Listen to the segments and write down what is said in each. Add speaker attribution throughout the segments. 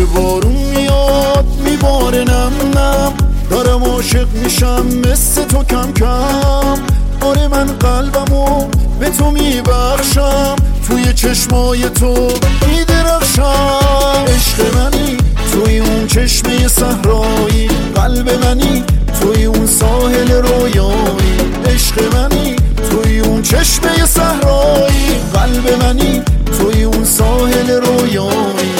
Speaker 1: بارون میاد میباره نم نم، دارم عاشق میشم مثل تو کم کم. آره من قلبمو به تو میبخشم، توی چشمای تو میدرخشم. عشق منی توی اون چشمه صحرایی، قلب منی توی اون ساحل رویایی. عشق منی توی اون چشمه صحرایی، قلب منی توی اون ساحل رویایی.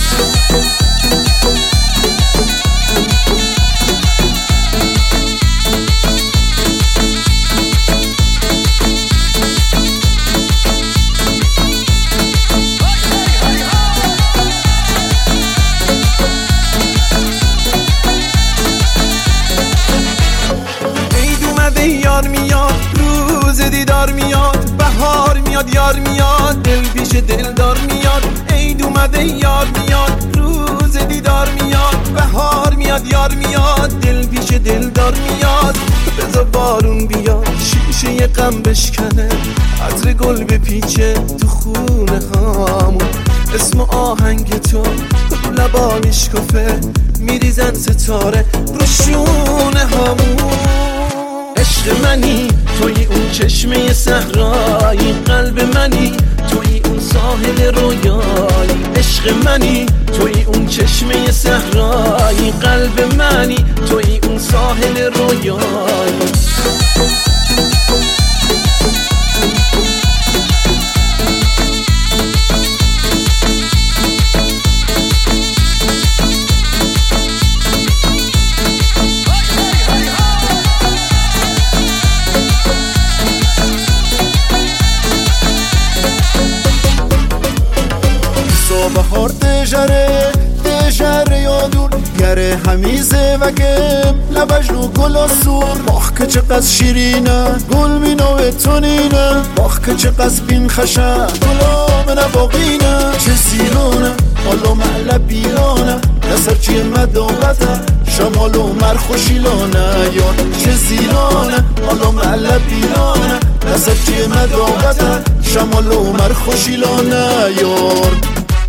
Speaker 2: یار میاد روز دیدار میاد، بهار میاد یار میاد، دل پیش دلدار میاد. عید اومده یار میاد روز دیدار میاد، بهار میاد یار میاد، دل پیش دلدار میاد. بذار بارون بیاد شیشه غم بشکنه، عطر گل بپیچه تو خونه هامون. اسم آهنگ تو لبا میشکفه، میریزن ستاره رو شونه هامون. عشق منی توی اون چشمه صحرایی، قلب منی توی اون ساحل رویایی. عشق منی توی اون چشمه صحرایی، قلب منی توی اون ساحل رویایی.
Speaker 1: بهار دژره یادون گره همیزه و گم لبجنو گل سور. باخ که چقدر شیرینه گل مینوه تونینه، باخ که چقدر بین خشه گلام نباقینه. چه زیرانه حالا معله بیرانه، نصر چیه مدابته شمال و مرخوشیلانه یاد. چه زیرانه حالا معله بیرانه، نصر چیه مدابته شمال و مرخوشیلانه یاد.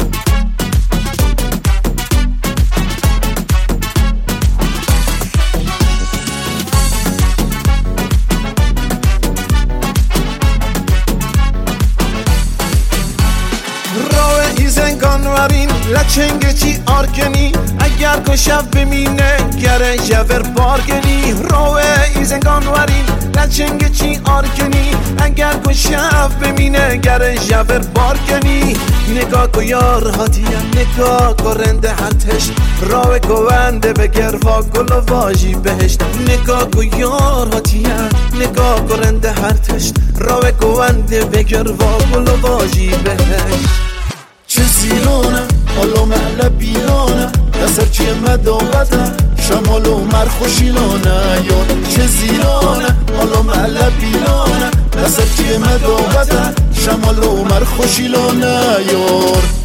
Speaker 2: زنگانورین لچنگ چی آرکنی، اگر که شب بمینه گره جور بارگنی. روه ای زنگانورین لچنگ چی آرکنی، اگر که شب بمینه گره جور بارگنی. نگاه کو یار هاتیه نگاه کو رنده هرتش، روه گونده بگر و گل و واجی بهشت. نگاه کو یار هاتیه نگاه کو رنده هرتش، روه گونده بگر و گل و واجی بهشت.
Speaker 1: چه زیرانه حالا معله بیرانه، نصر چیه مدابته شمال و مرخوشیلانه یاد. چه زیرانه حالا معله بیرانه، نصر چیه مدابته شمال و مرخوشیلانه یاد.